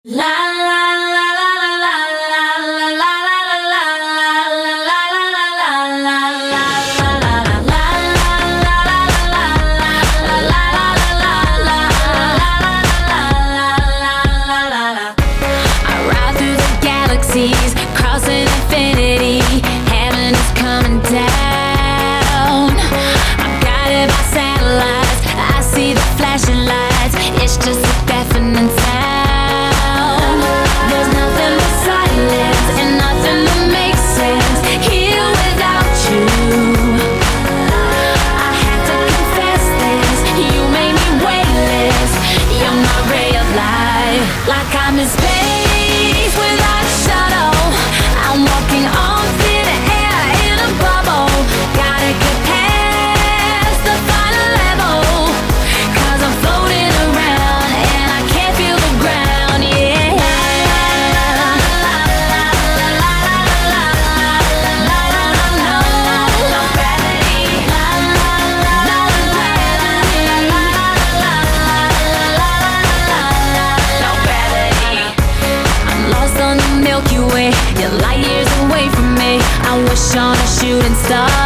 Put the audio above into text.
La la la la la la la la crossing infinity, heaven is coming down. I'm guided by satellites, I see the flashing lights. It's just a deafening sound. There's nothing but silence and nothing that makes sense here without you. I had to confess this, you made me weightless. You're my ray of light, like I'm in space without a shuttle. I'm walking on thin air in a bubble. Gotta get past the final level, 'cause I'm floating around and I can't feel the ground, yeah. No gravity, no gravity. I'm lost on the Milky Way, you're light years away from me. I wish on a shooting star.